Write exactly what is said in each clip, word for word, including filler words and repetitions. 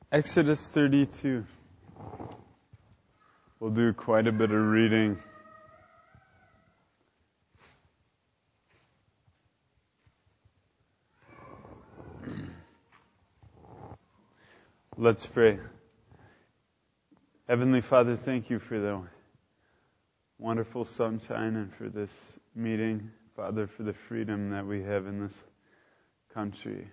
Exodus thirty-two. We'll do quite a bit of reading. Let's pray. Heavenly Father, thank you for the wonderful sunshine and for this meeting. Father, for the freedom that we have in this country.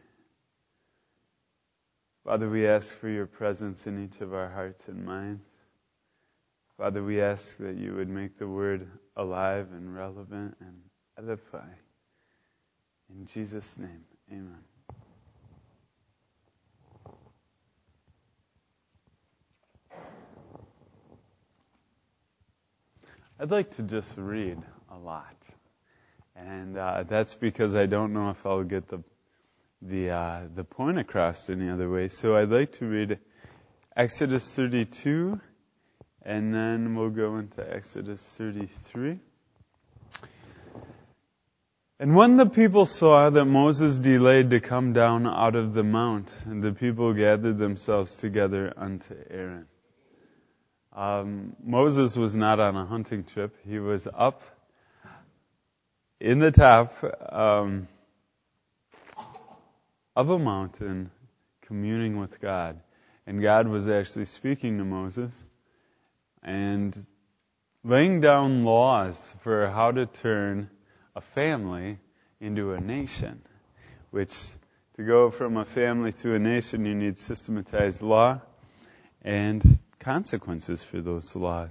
Father, we ask for your presence in each of our hearts and minds. Father, we ask that you would make the word alive and relevant and edify. In Jesus' name, amen. I'd like to just read a lot. And uh, that's because I don't know if I'll get the the uh, the point across any other way. So I'd like to read Exodus thirty-two, and then we'll go into Exodus thirty-three. And when the people saw that Moses delayed to come down out of the mount, and the people gathered themselves together unto Aaron. Um, Moses was not on a hunting trip. He was up in the top um, of a mountain communing with God. And God was actually speaking to Moses and laying down laws for how to turn a family into a nation. Which, to go from a family to a nation, you need systematized law and consequences for those laws.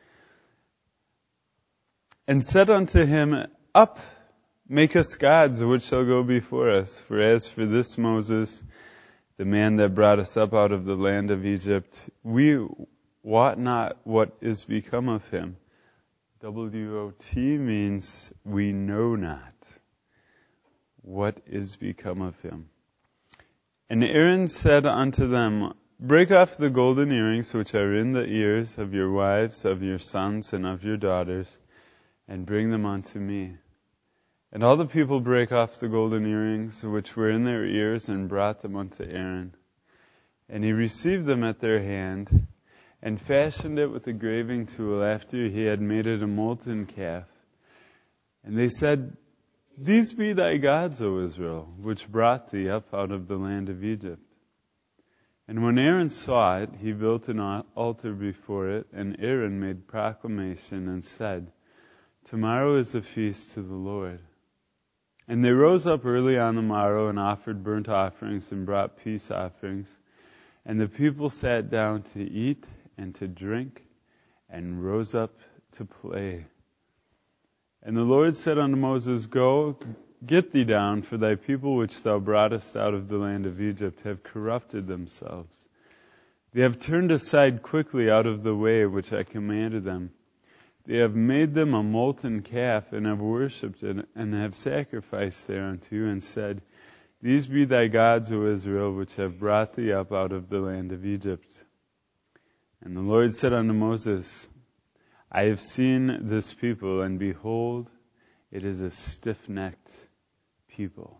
And said unto him, Up, make us gods which shall go before us. For as for this Moses, the man that brought us up out of the land of Egypt, we wot not what is become of him. W O T means we know not what is become of him. And Aaron said unto them, Break off the golden earrings which are in the ears of your wives, of your sons, and of your daughters, and bring them unto me. And all the people brake off the golden earrings which were in their ears, and brought them unto Aaron. And he received them at their hand, and fashioned it with a graving tool after he had made it a molten calf. And they said, These be thy gods, O Israel, which brought thee up out of the land of Egypt. And when Aaron saw it, he built an altar before it, and Aaron made proclamation and said, Tomorrow is a feast to the Lord. And they rose up early on the morrow and offered burnt offerings and brought peace offerings. And the people sat down to eat and to drink and rose up to play. And the Lord said unto Moses, Go, get thee down, for thy people which thou broughtest out of the land of Egypt have corrupted themselves. They have turned aside quickly out of the way which I commanded them. They have made them a molten calf, and have worshipped it, and have sacrificed thereunto, and said, These be thy gods, O Israel, which have brought thee up out of the land of Egypt. And the Lord said unto Moses, I have seen this people, and behold, it is a stiff-necked people.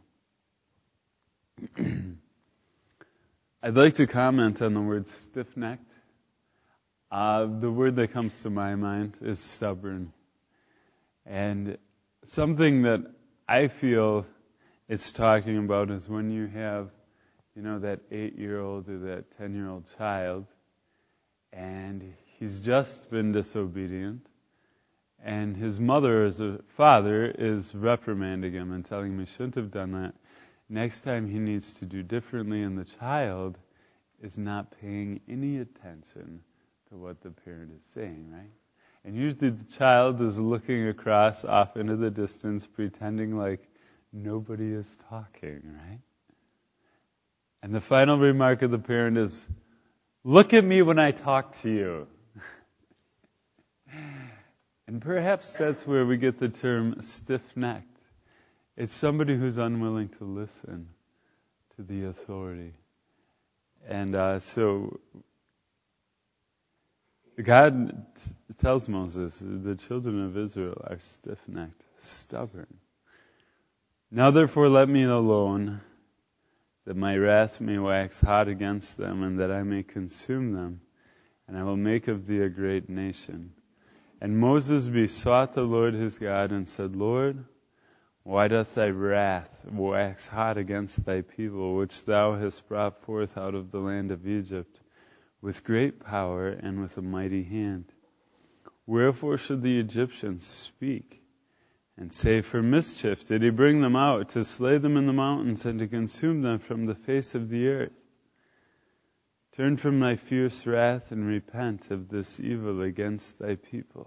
I'd like to comment on the word stiff-necked. Uh, the word that comes to my mind is stubborn. And something that I feel it's talking about is when you have, you know, that eight-year-old or that ten-year-old child, and he's just been disobedient, and his mother as a father is reprimanding him and telling him he shouldn't have done that. Next time he needs to do differently, and the child is not paying any attention to what the parent is saying, right? And usually the child is looking across off into the distance, pretending like nobody is talking, right? And the final remark of the parent is, Look at me when I talk to you. And perhaps that's where we get the term stiff-necked. It's somebody who's unwilling to listen to the authority. And uh, so God t- tells Moses, the children of Israel are stiff-necked, stubborn. Now therefore let me alone, that my wrath may wax hot against them, and that I may consume them, and I will make of thee a great nation. And Moses besought the Lord his God, and said, Lord, why doth thy wrath wax hot against thy people, which thou hast brought forth out of the land of Egypt, with great power and with a mighty hand? Wherefore should the Egyptians speak, and say, for mischief did he bring them out, to slay them in the mountains, and to consume them from the face of the earth? Turn from thy fierce wrath, and repent of this evil against thy people.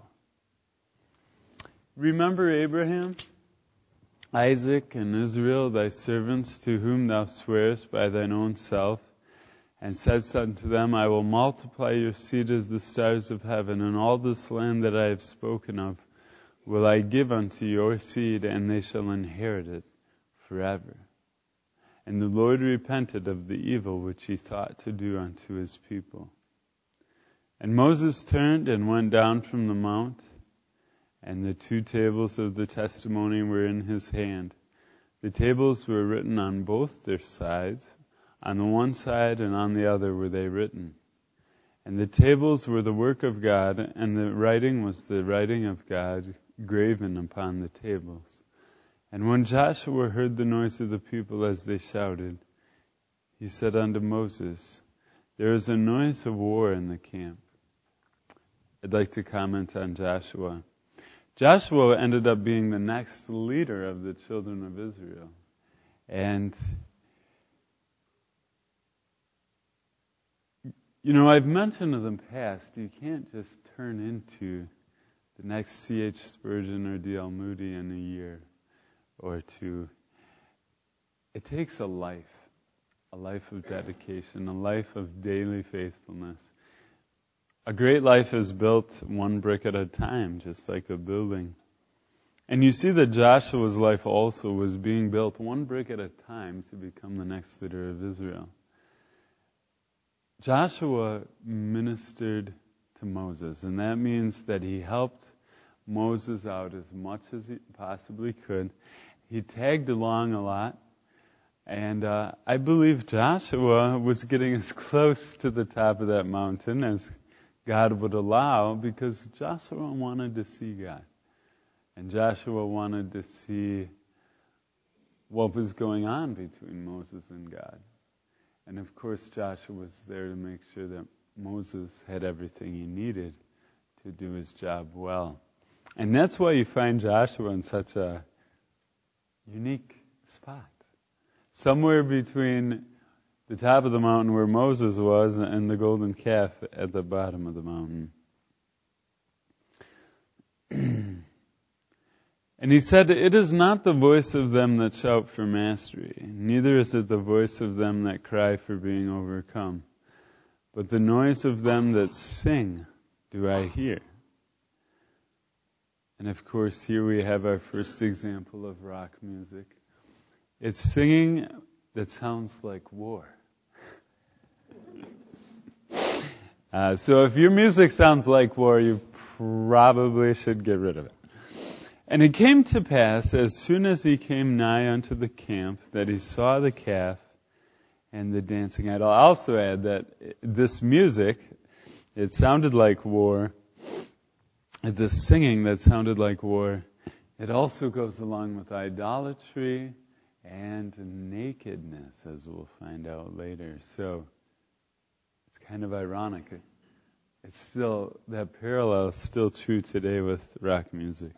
Remember Abraham, Isaac, and Israel, thy servants, to whom thou swearest by thine own self, and saidst unto them, I will multiply your seed as the stars of heaven, and all this land that I have spoken of will I give unto your seed, and they shall inherit it forever. And the Lord repented of the evil which he thought to do unto his people. And Moses turned and went down from the mount, and the two tables of the testimony were in his hand. The tables were written on both their sides. On the one side and on the other were they written. And the tables were the work of God, and the writing was the writing of God graven upon the tables. And when Joshua heard the noise of the people as they shouted, he said unto Moses, there is a noise of war in the camp. I'd like to comment on Joshua. Joshua ended up being the next leader of the children of Israel. And you know, I've mentioned in the past, you can't just turn into the next C H Spurgeon or D L Moody in a year or two. It takes a life, a life of dedication, a life of daily faithfulness. A great life is built one brick at a time, just like a building. And you see that Joshua's life also was being built one brick at a time to become the next leader of Israel. Joshua ministered to Moses, and that means that he helped Moses out as much as he possibly could. He tagged along a lot, and uh, I believe Joshua was getting as close to the top of that mountain as God would allow, because Joshua wanted to see God. And Joshua wanted to see what was going on between Moses and God. And of course, Joshua was there to make sure that Moses had everything he needed to do his job well. And that's why you find Joshua in such a unique spot. Somewhere between the top of the mountain where Moses was and the golden calf at the bottom of the mountain. And he said, it is not the voice of them that shout for mastery, neither is it the voice of them that cry for being overcome, but the noise of them that sing do I hear. And of course, here we have our first example of rock music. It's singing that sounds like war. uh, so if your music sounds like war, you probably should get rid of it. And it came to pass, as soon as he came nigh unto the camp, that he saw the calf and the dancing idol. I'll also add that this music, it sounded like war. This singing that sounded like war, it also goes along with idolatry and nakedness, as we'll find out later. So it's kind of ironic. It's still, that parallel is still true today with rock music.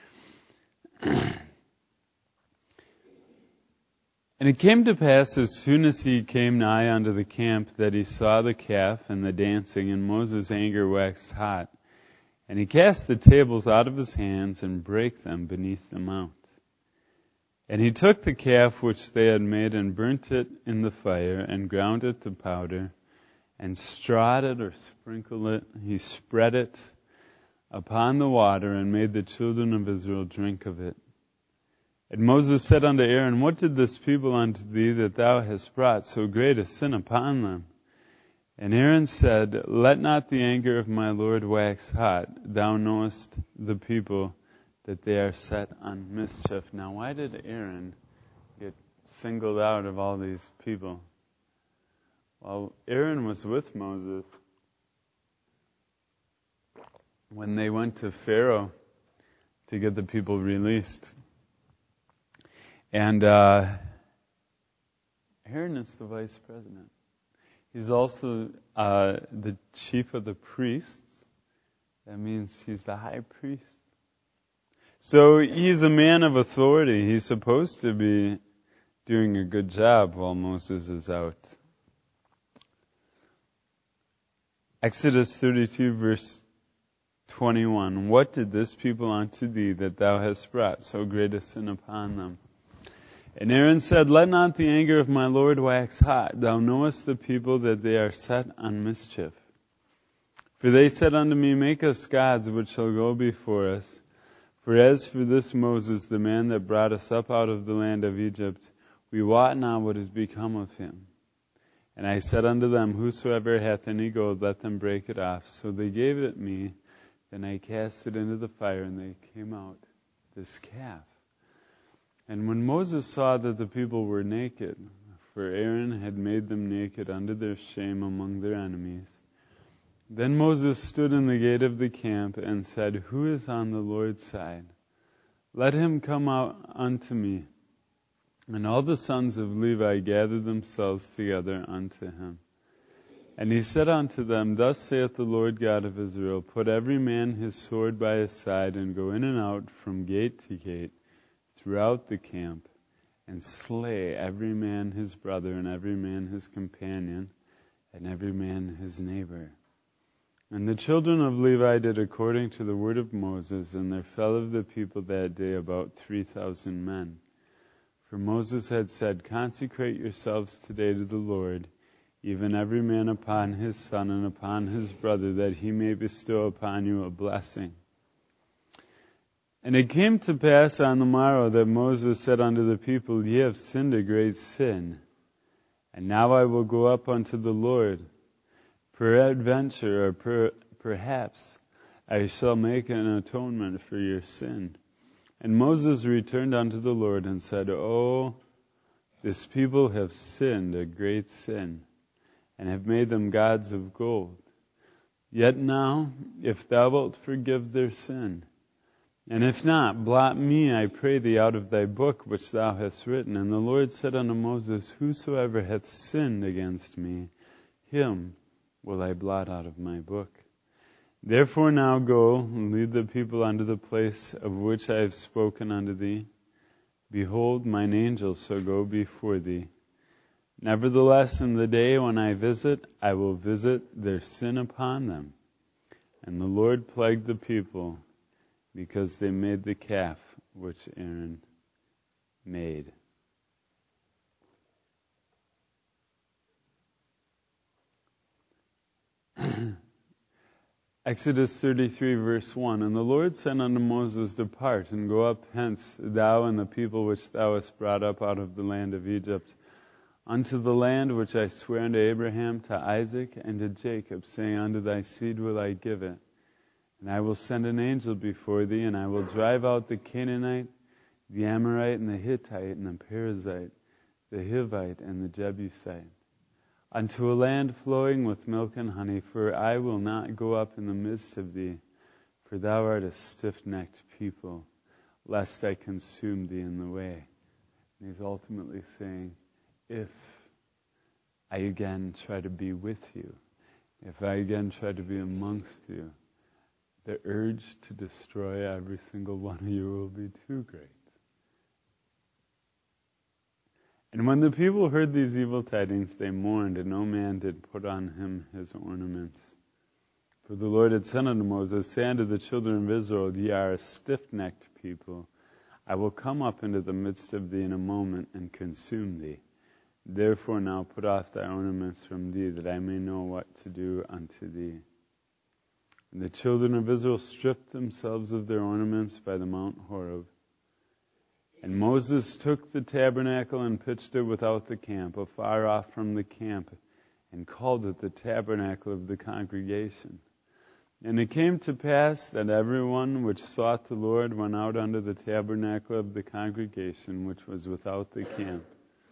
And it came to pass, as soon as he came nigh unto the camp, that he saw the calf and the dancing, and Moses' anger waxed hot. And he cast the tables out of his hands, and brake them beneath the mount. And he took the calf which they had made, and burnt it in the fire, and ground it to powder, and strawed it or sprinkled it. He spread it upon the water, and made the children of Israel drink of it. And Moses said unto Aaron, what did this people unto thee, that thou hast brought so great a sin upon them? And Aaron said, let not the anger of my Lord wax hot. Thou knowest the people, that they are set on mischief. Now, why did Aaron get singled out of all these people? Well, Aaron was with Moses when they went to Pharaoh to get the people released. And uh, Aaron is the vice president. He's also uh, the chief of the priests. That means he's the high priest. So he's a man of authority. He's supposed to be doing a good job while Moses is out. Exodus thirty-two, verse twenty-one. What did this people unto thee that thou hast brought so great a sin upon them? And Aaron said, Let not the anger of my Lord wax hot. Thou knowest the people that they are set on mischief. For they said unto me, Make us gods which shall go before us. For as for this Moses, the man that brought us up out of the land of Egypt, we wot not what is become of him. And I said unto them, Whosoever hath any gold, let them break it off. So they gave it me. Then I cast it into the fire, and they came out this calf. And when Moses saw that the people were naked, for Aaron had made them naked unto their shame among their enemies, then Moses stood in the gate of the camp and said, Who is on the Lord's side? Let him come out unto me. And all the sons of Levi gathered themselves together unto him. And he said unto them, Thus saith the Lord God of Israel, Put every man his sword by his side, and go in and out from gate to gate throughout the camp, and slay every man his brother, and every man his companion, and every man his neighbor. And the children of Levi did according to the word of Moses, and there fell of the people that day about three thousand men. For Moses had said, Consecrate yourselves today to the Lord, even every man upon his son and upon his brother, that he may bestow upon you a blessing. And it came to pass on the morrow that Moses said unto the people, Ye have sinned a great sin. And now I will go up unto the Lord. Peradventure, or per, perhaps, I shall make an atonement for your sin. And Moses returned unto the Lord and said, Oh, this people have sinned a great sin, and have made them gods of gold. Yet now, if thou wilt forgive their sin, and if not, blot me, I pray thee, out of thy book which thou hast written. And the Lord said unto Moses, Whosoever hath sinned against me, him will I blot out of my book. Therefore now go, and lead the people unto the place of which I have spoken unto thee. Behold, mine angel shall go before thee. Nevertheless, in the day when I visit, I will visit their sin upon them. And the Lord plagued the people, because they made the calf which Aaron made. Exodus thirty-three, verse one. And the Lord said unto Moses, Depart, and go up hence, thou and the people which thou hast brought up out of the land of Egypt, unto the land which I sware unto Abraham, to Isaac, and to Jacob, saying, Unto thy seed will I give it. And I will send an angel before thee, and I will drive out the Canaanite, the Amorite, and the Hittite, and the Perizzite, the Hivite, and the Jebusite, unto a land flowing with milk and honey, for I will not go up in the midst of thee, for thou art a stiff-necked people, lest I consume thee in the way. And he's ultimately saying, if I again try to be with you, if I again try to be amongst you, the urge to destroy every single one of you will be too great. And when the people heard these evil tidings, they mourned, and no man did put on him his ornaments. For the Lord had said unto Moses, Say unto the children of Israel, Ye are a stiff-necked people. I will come up into the midst of thee in a moment, and consume thee. Therefore now put off thy ornaments from thee, that I may know what to do unto thee. And the children of Israel stripped themselves of their ornaments by the Mount Horeb. And Moses took the tabernacle and pitched it without the camp, afar off from the camp, and called it the tabernacle of the congregation. And it came to pass that every one which sought the Lord went out unto the tabernacle of the congregation, which was without the camp.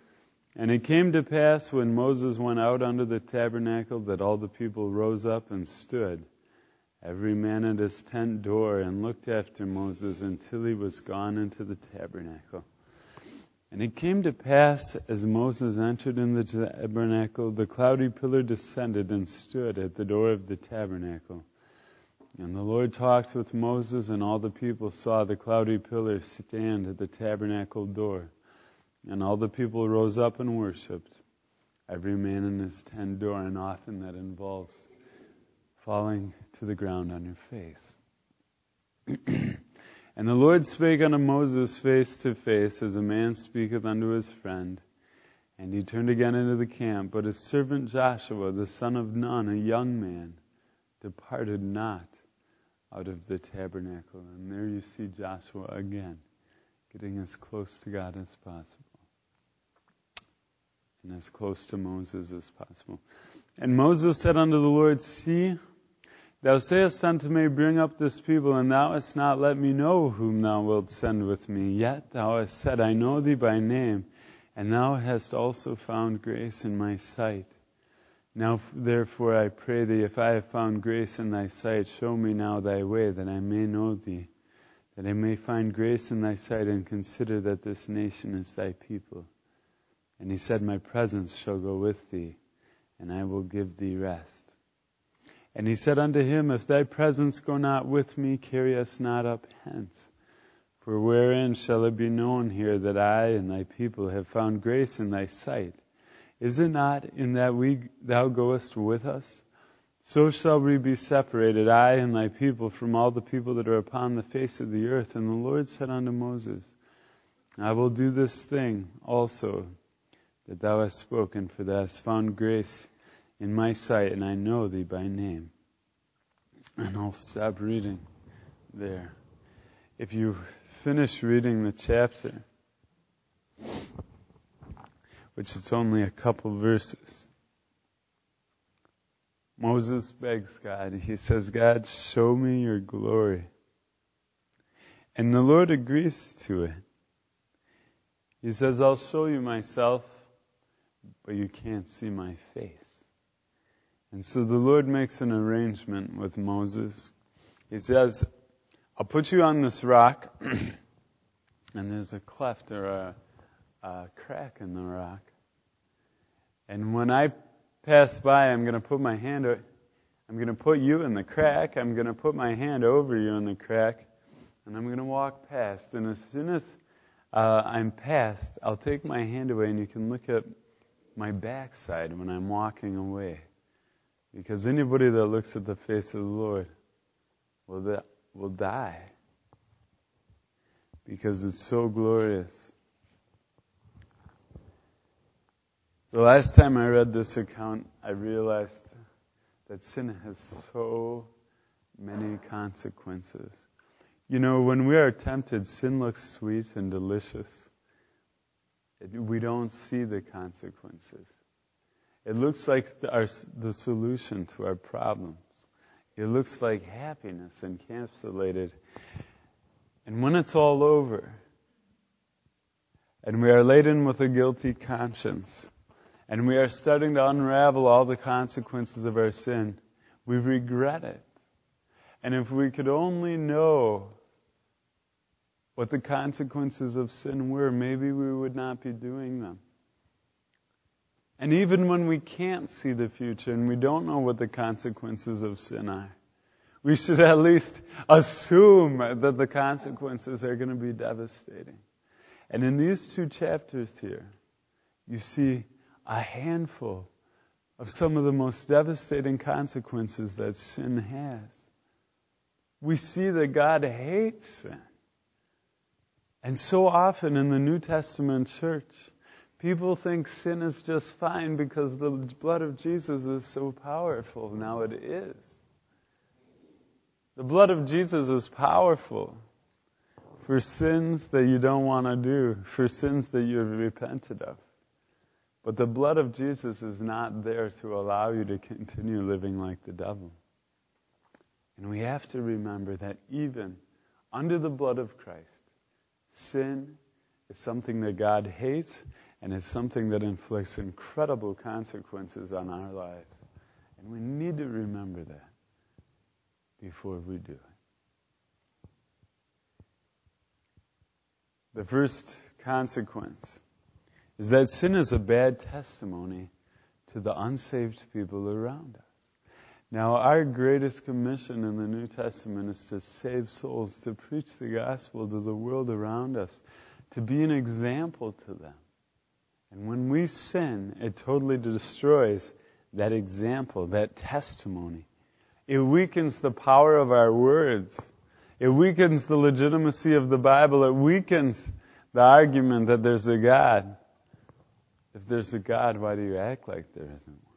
And it came to pass when Moses went out under the tabernacle that all the people rose up and stood, every man at his tent door, and looked after Moses until he was gone into the tabernacle. And it came to pass, as Moses entered in the tabernacle, the cloudy pillar descended and stood at the door of the tabernacle. And the Lord talked with Moses, and all the people saw the cloudy pillar stand at the tabernacle door. And all the people rose up and worshipped, every man in his tent door, and often that involves falling to the ground on your face. And the Lord spake unto Moses face to face, as a man speaketh unto his friend. And he turned again into the camp, but his servant Joshua, the son of Nun, a young man, departed not out of the tabernacle. And there you see Joshua again, getting as close to God as possible, and as close to Moses as possible. And Moses said unto the Lord, See, thou sayest unto me, Bring up this people, and thou hast not let me know whom thou wilt send with me. Yet thou hast said, I know thee by name, and thou hast also found grace in my sight. Now therefore I pray thee, if I have found grace in thy sight, show me now thy way, that I may know thee, that I may find grace in thy sight, and consider that this nation is thy people. And he said, My presence shall go with thee, and I will give thee rest. And he said unto him, If thy presence go not with me, carry us not up hence. For wherein shall it be known here that I and thy people have found grace in thy sight? Is it not in that we thou goest with us? So shall we be separated, I and thy people, from all the people that are upon the face of the earth. And the Lord said unto Moses, I will do this thing also that thou hast spoken, for thou hast found grace in my sight, and I know thee by name. And I'll stop reading there. If you finish reading the chapter, which it's only a couple verses, Moses begs God. He says, God, show me your glory. And the Lord agrees to it. He says, I'll show you myself, but you can't see my face. And so the Lord makes an arrangement with Moses. He says, I'll put you on this rock, and there's a cleft or a, a crack in the rock. And when I pass by, I'm going to put my hand, I'm going to put you in the crack, I'm going to put my hand over you in the crack, and I'm going to walk past. And as soon as uh, I'm past, I'll take my hand away, and you can look at my backside when I'm walking away. Because anybody that looks at the face of the Lord will, that, will die. Because it's so glorious. The last time I read this account, I realized that sin has so many consequences. You know, when we are tempted, sin looks sweet and delicious. It, we don't see the consequences. It looks like the, our, the solution to our problems. It looks like happiness encapsulated. And when it's all over, and we are laden with a guilty conscience, and we are starting to unravel all the consequences of our sin, we regret it. And if we could only know what the consequences of sin were, maybe we would not be doing them. And even when we can't see the future and we don't know what the consequences of sin are, we should at least assume that the consequences are going to be devastating. And in these two chapters here, you see a handful of some of the most devastating consequences that sin has. We see that God hates sin. And so often in the New Testament church, people think sin is just fine because the blood of Jesus is so powerful. Now it is. The blood of Jesus is powerful for sins that you don't want to do, for sins that you have repented of. But the blood of Jesus is not there to allow you to continue living like the devil. And we have to remember that even under the blood of Christ, sin is something that God hates, And it's something that inflicts incredible consequences on our lives. And we need to remember that before we do it. The first consequence is that sin is a bad testimony to the unsaved people around us. Now, our greatest commission in the New Testament is to save souls, to preach the gospel to the world around us, to be an example to them. And when we sin, it totally destroys that example, that testimony. It weakens the power of our words. It weakens the legitimacy of the Bible. It weakens the argument that there's a God. If there's a God, why do you act like there isn't one?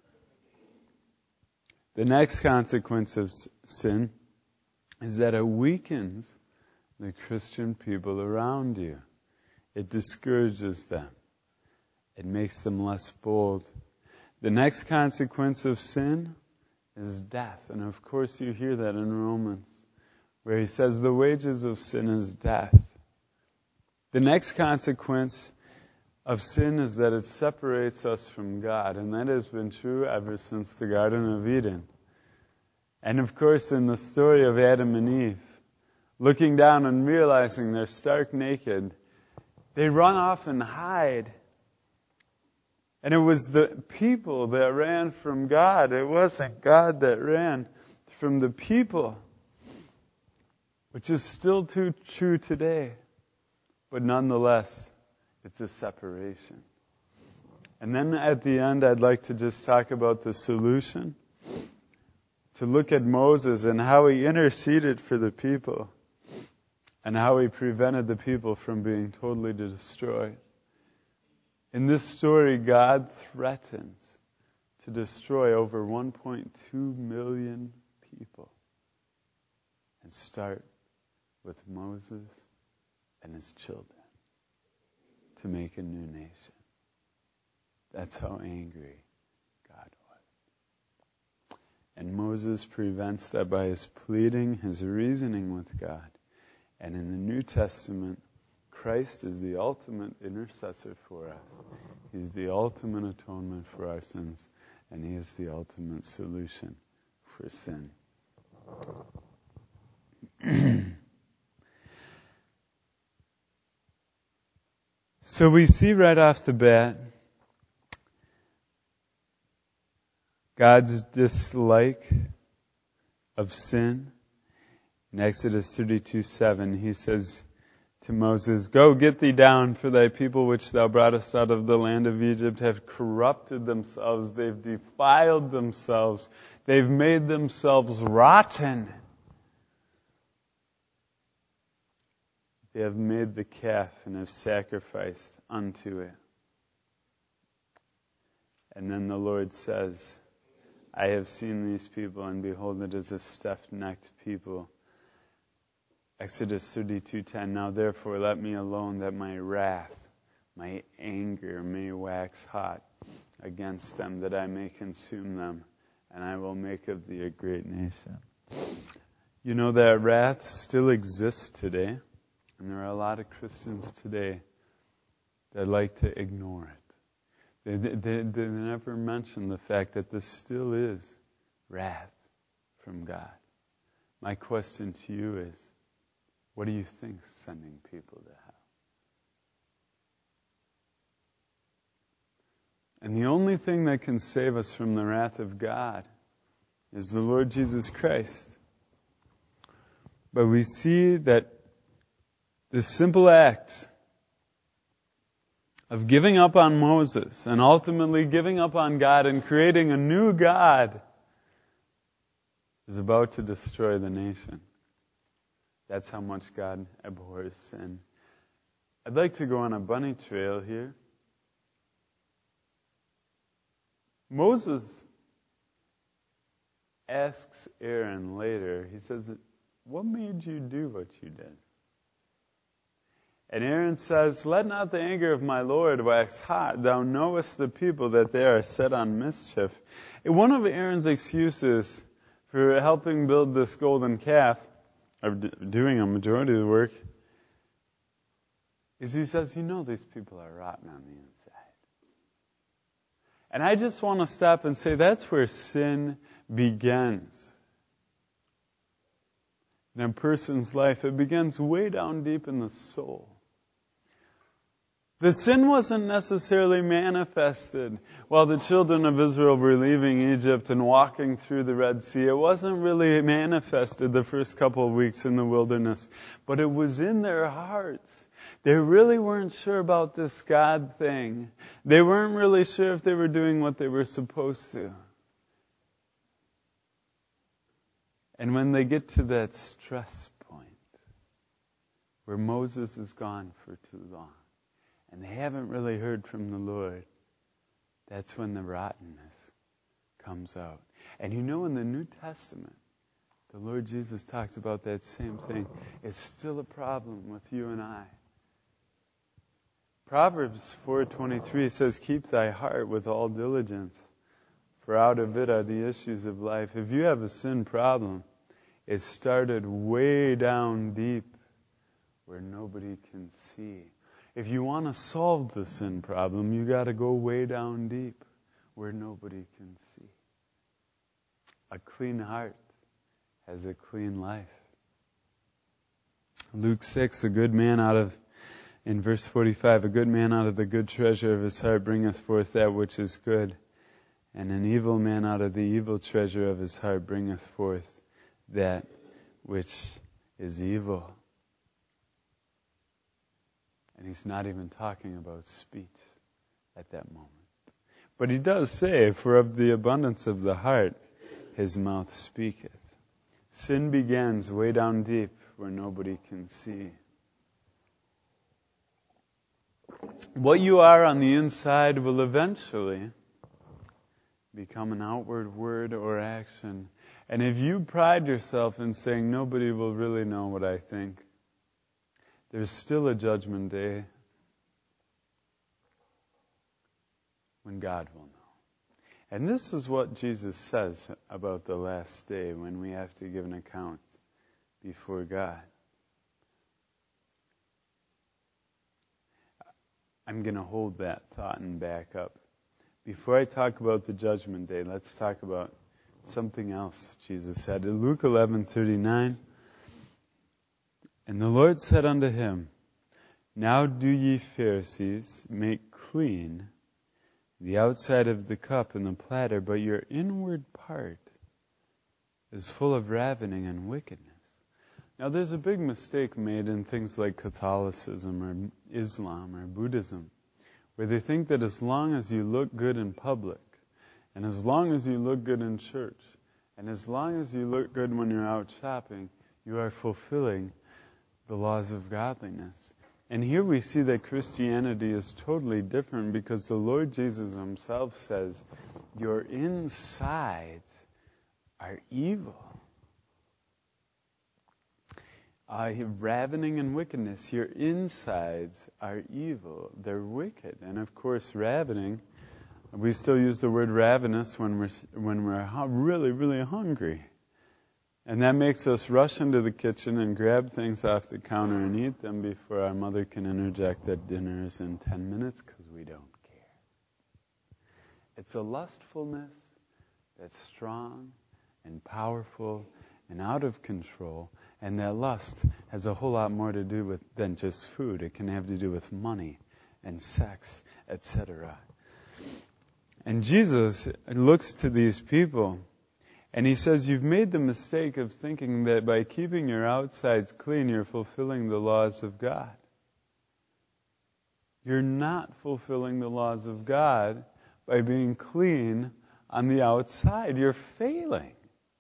The next consequence of sin is that it weakens the Christian people around you. It discourages them. It makes them less bold. The next consequence of sin is death. And of course you hear that in Romans, where he says the wages of sin is death. The next consequence of sin is that it separates us from God. And that has been true ever since the Garden of Eden. And of course in the story of Adam and Eve, looking down and realizing they're stark naked, they run off and hide. And it was the people that ran from God. It wasn't God that ran from the people. Which is still too true today. But nonetheless, it's a separation. And then at the end, I'd like to just talk about the solution. To look at Moses and how he interceded for the people. And how he prevented the people from being totally destroyed. In this story, God threatens to destroy over one point two million people. And start with Moses and his children to make a new nation. That's how angry God was. And Moses prevents that by his pleading, his reasoning with God. And in the New Testament, Christ is the ultimate intercessor for us. He's the ultimate atonement for our sins. And he is the ultimate solution for sin. So we see right off the bat God's dislike of sin. In Exodus thirty-two seven, he says to Moses, "Go, get thee down, for thy people which thou broughtest out of the land of Egypt have corrupted themselves. They've defiled themselves. They've made themselves rotten. They have made the calf and have sacrificed unto it." And then the Lord says, "I have seen these people, and behold, it is a stiff-necked people." Exodus thirty-two ten, "Now therefore let me alone, that my wrath, my anger may wax hot against them, that I may consume them, and I will make of thee a great nation." You know that wrath still exists today. And there are a lot of Christians today that like to ignore it. They, they, they never mention the fact that this still is wrath from God. My question to you is, what do you think sending people to hell? And the only thing that can save us from the wrath of God is the Lord Jesus Christ. But we see that this simple act of giving up on Moses and ultimately giving up on God and creating a new God is about to destroy the nation. That's how much God abhors sin. I'd like to go on a bunny trail here. Moses asks Aaron later, he says, "What made you do what you did?" And Aaron says, "Let not the anger of my Lord wax hot. Thou knowest the people that they are set on mischief." And one of Aaron's excuses for helping build this golden calf, or doing a majority of the work, is he says, "You know these people are rotten on the inside. And I just want to stop and say that's where sin begins. In a person's life, it begins way down deep in the soul. The sin wasn't necessarily manifested while the children of Israel were leaving Egypt and walking through the Red Sea. It wasn't really manifested the first couple of weeks in the wilderness, but it was in their hearts. They really weren't sure about this God thing. They weren't really sure if they were doing what they were supposed to. And when they get to that stress point where Moses is gone for too long, and they haven't really heard from the Lord, that's when the rottenness comes out. And you know, in the New Testament, the Lord Jesus talks about that same thing. It's still a problem with you and I. Proverbs four twenty-three says, "Keep thy heart with all diligence, for out of it are the issues of life." If you have a sin problem, it started way down deep where nobody can see. If you want to solve the sin problem, you got to go way down deep where nobody can see. A clean heart has a clean life. Luke six, a good man out of, in verse forty-five, a good man out of the good treasure of his heart bringeth forth that which is good, and an evil man out of the evil treasure of his heart bringeth forth that which is evil. And he's not even talking about speech at that moment. But he does say, "For of the abundance of the heart his mouth speaketh." Sin begins way down deep where nobody can see. What you are on the inside will eventually become an outward word or action. And if you pride yourself in saying, "Nobody will really know what I think," there's still a judgment day when God will know. And this is what Jesus says about the last day when we have to give an account before God. I'm going to hold that thought and back up. Before I talk about the judgment day, let's talk about something else Jesus said. In Luke eleven thirty-nine, "And the Lord said unto him, Now do ye Pharisees make clean the outside of the cup and the platter, but your inward part is full of ravening and wickedness." Now there's a big mistake made in things like Catholicism or Islam or Buddhism, where they think that as long as you look good in public, and as long as you look good in church, and as long as you look good when you're out shopping, you are fulfilling the laws of godliness. And here we see that Christianity is totally different, because the Lord Jesus himself says, your insides are evil. Uh, ravening and wickedness. Your insides are evil. They're wicked. And of course, ravening, we still use the word ravenous when we're when we're really, really hungry. And that makes us rush into the kitchen and grab things off the counter and eat them before our mother can interject that dinner is in ten minutes, because we don't care. It's a lustfulness that's strong and powerful and out of control. And that lust has a whole lot more to do with than just food. It can have to do with money and sex, et cetera. And Jesus looks to these people and he says, you've made the mistake of thinking that by keeping your outsides clean, you're fulfilling the laws of God. You're not fulfilling the laws of God by being clean on the outside. You're failing.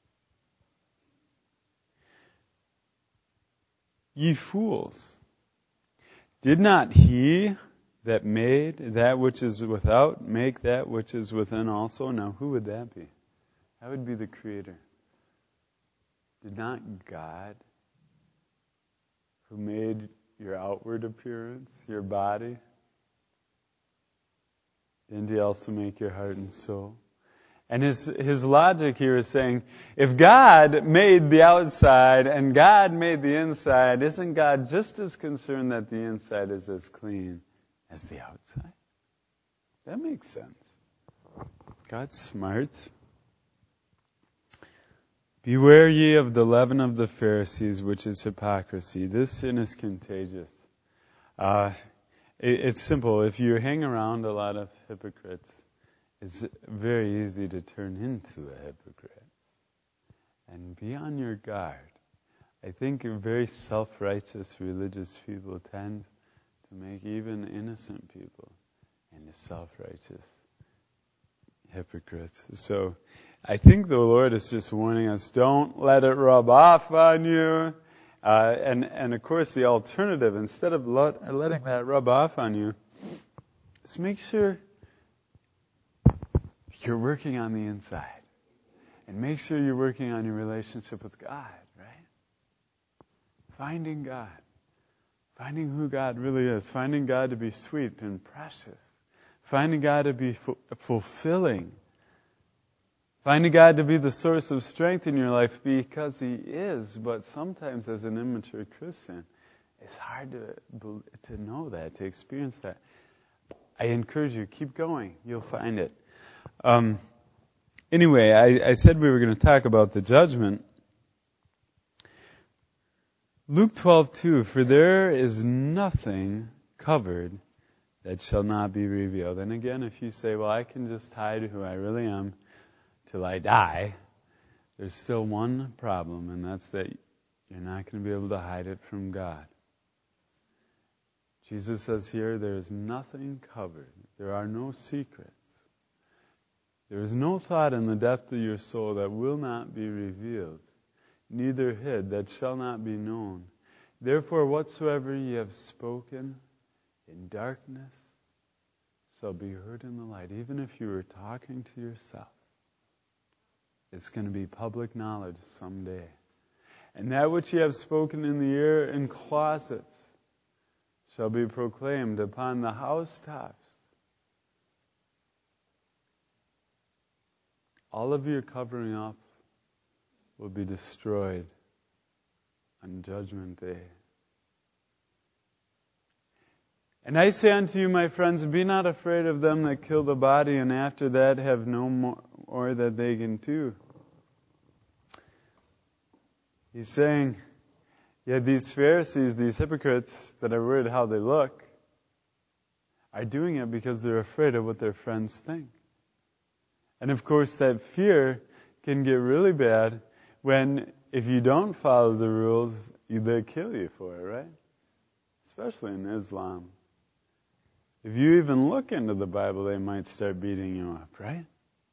Ye fools, did not he that made that which is without make that which is within also? Now, who would that be? That would be the Creator. Did not God, who made your outward appearance, your body, didn't he also make your heart and soul? And his his logic here is saying, if God made the outside and God made the inside, isn't God just as concerned that the inside is as clean as the outside? That makes sense. God's smart. Beware ye of the leaven of the Pharisees, which is hypocrisy. This sin is contagious. Uh, it, it's simple. If you hang around a lot of hypocrites, it's very easy to turn into a hypocrite. And be on your guard. I think very self-righteous religious people tend to make even innocent people into self-righteous hypocrites. So I think the Lord is just warning us, don't let it rub off on you. Uh, and, and of course the alternative, instead of let, letting that rub off on you, is make sure you're working on the inside. And make sure you're working on your relationship with God, right? Finding God. Finding who God really is. Finding God to be sweet and precious. Finding God to be fu- fulfilling. Finding God to be the source of strength in your life because He is. But sometimes as an immature Christian, it's hard to, to know that, to experience that. I encourage you, keep going. You'll find it. Um, anyway, I, I said we were going to talk about the judgment. Luke twelve two, for there is nothing covered that shall not be revealed. And again, if you say, well, I can just hide who I really am till I die, there's still one problem, and that's that you're not going to be able to hide it from God. Jesus says here, there is nothing covered. There are no secrets. There is no thought in the depth of your soul that will not be revealed, neither hid, that shall not be known. Therefore, whatsoever ye have spoken in darkness shall be heard in the light. Even if you were talking to yourself, it's going to be public knowledge someday. And that which ye have spoken in the ear in closets shall be proclaimed upon the housetops. All of your covering up will be destroyed on Judgment Day. And I say unto you, my friends, be not afraid of them that kill the body, and after that have no more that they can do. He's saying, yeah, these Pharisees, these hypocrites that are worried how they look, are doing it because they're afraid of what their friends think. And of course, that fear can get really bad when, if you don't follow the rules, they kill you for it, right? Especially in Islam. If you even look into the Bible, they might start beating you up, right?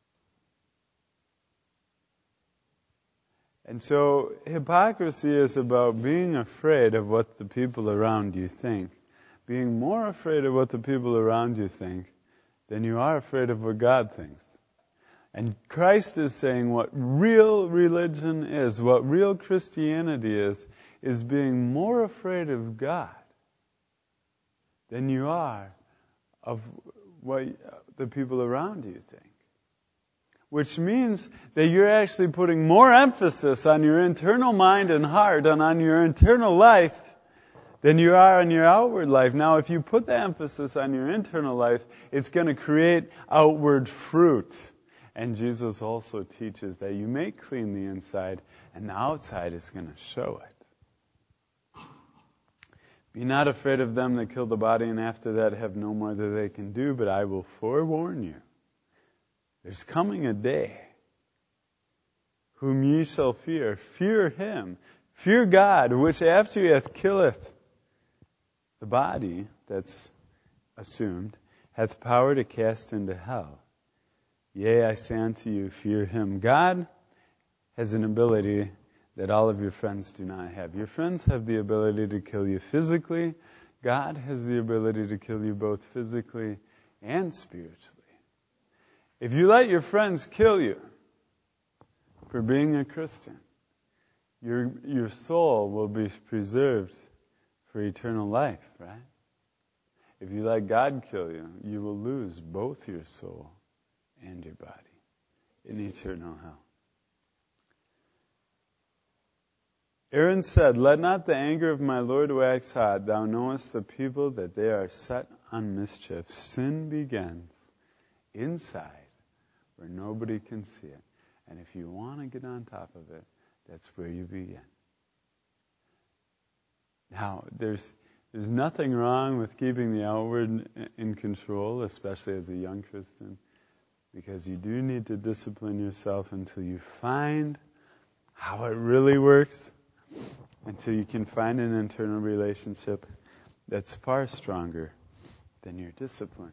And so, hypocrisy is about being afraid of what the people around you think. Being more afraid of what the people around you think than you are afraid of what God thinks. And Christ is saying what real religion is, what real Christianity is, is being more afraid of God than you are of what the people around you think. Which means that you're actually putting more emphasis on your internal mind and heart and on your internal life than you are on your outward life. Now, if you put the emphasis on your internal life, it's going to create outward fruit. And Jesus also teaches that you may clean the inside, and the outside is going to show it. Be not afraid of them that kill the body, and after that have no more that they can do, but I will forewarn you. There's coming a day whom ye shall fear. Fear Him. Fear God, which after He hath killeth the body, that's assumed, hath power to cast into hell. Yea, I say unto you, fear Him. God has an ability that all of your friends do not have. Your friends have the ability to kill you physically. God has the ability to kill you both physically and spiritually. If you let your friends kill you for being a Christian, your your soul will be preserved for eternal life, right? If you let God kill you, you will lose both your soul and your body in eternal hell. Aaron said, let not the anger of my Lord wax hot. Thou knowest the people that they are set on mischief. Sin begins inside where nobody can see it. And if you want to get on top of it, that's where you begin. Now, there's there's nothing wrong with keeping the outward in control, especially as a young Christian, because you do need to discipline yourself until you find how it really works, until you can find an internal relationship that's far stronger than your discipline.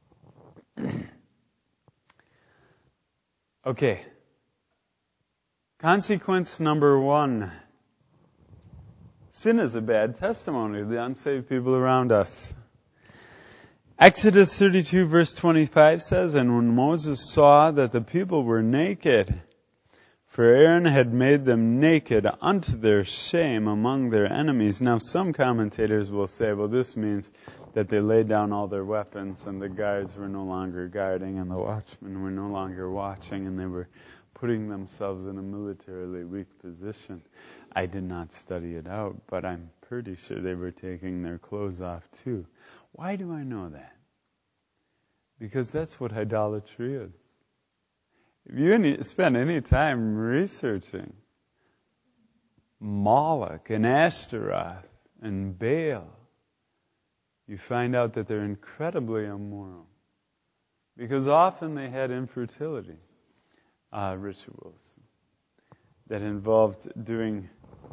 Okay. Consequence number one. Sin is a bad testimony to the unsaved people around us. Exodus thirty-two verse twenty-five says, "And when Moses saw that the people were naked, for Aaron had made them naked unto their shame among their enemies." Now some commentators will say, well, this means that they laid down all their weapons and the guards were no longer guarding and the watchmen were no longer watching and they were putting themselves in a militarily weak position. I did not study it out, but I'm pretty sure they were taking their clothes off too. Why do I know that? Because that's what idolatry is. If you any, spend any time researching Moloch and Ashtaroth and Baal, you find out that they're incredibly immoral. Because often they had infertility uh, rituals that involved doing,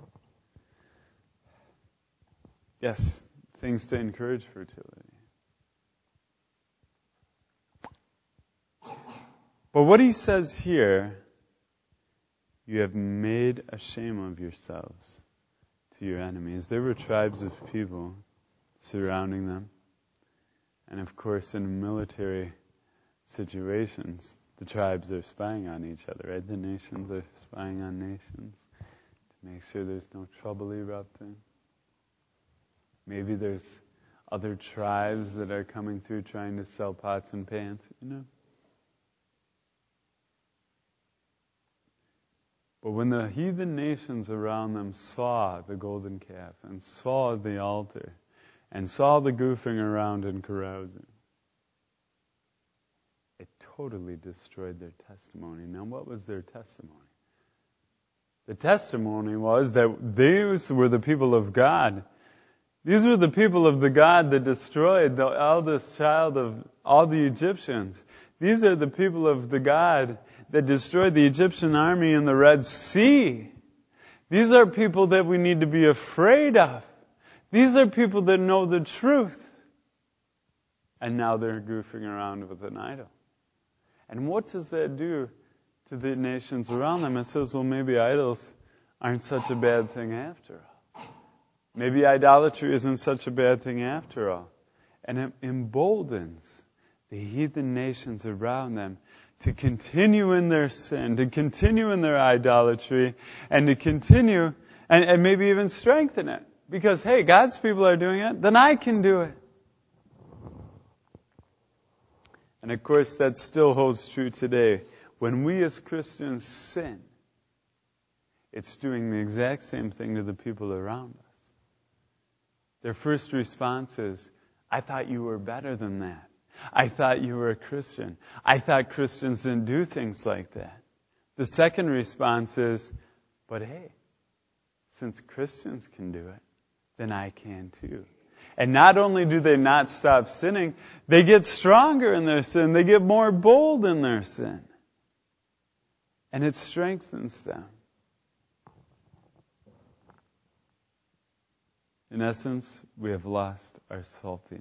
yes, things to encourage fertility. But what he says here, you have made a shame of yourselves to your enemies. There were tribes of people surrounding them. And of course, in military situations, the tribes are spying on each other, right? The nations are spying on nations to make sure there's no trouble erupting. Maybe there's other tribes that are coming through trying to sell pots and pans, you know? But when the heathen nations around them saw the golden calf and saw the altar and saw the goofing around and carousing, it totally destroyed their testimony. Now, what was their testimony? The testimony was that these were the people of God. These were the people of the God that destroyed the eldest child of all the Egyptians. These are the people of the God that destroyed the Egyptian army in the Red Sea. These are people that we need to be afraid of. These are people that know the truth. And now they're goofing around with an idol. And what does that do to the nations around them? It says, well, maybe idols aren't such a bad thing after all. Maybe idolatry isn't such a bad thing after all. And it emboldens the heathen nations around them to continue in their sin, to continue in their idolatry, and to continue, and, and maybe even strengthen it. Because, hey, God's people are doing it, then I can do it. And of course, that still holds true today. When we as Christians sin, it's doing the exact same thing to the people around us. Their first response is, I thought you were better than that. I thought you were a Christian. I thought Christians didn't do things like that. The second response is, but hey, since Christians can do it, then I can too. And not only do they not stop sinning, they get stronger in their sin. They get more bold in their sin. And it strengthens them. In essence, we have lost our saltiness.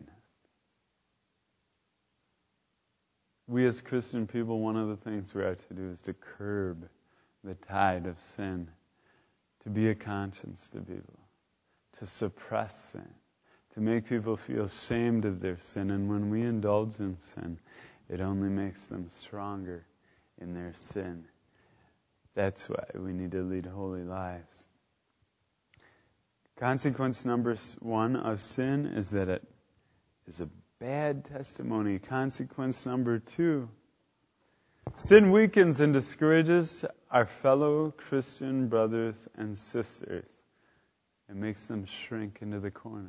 We as Christian people, one of the things we are to do is to curb the tide of sin, to be a conscience to people, to suppress sin, to make people feel ashamed of their sin. And when we indulge in sin, it only makes them stronger in their sin. That's why we need to lead holy lives. Consequence number one of sin is that it is a bad testimony. Consequence number two. Sin weakens and discourages our fellow Christian brothers and sisters. It makes them shrink into the corners.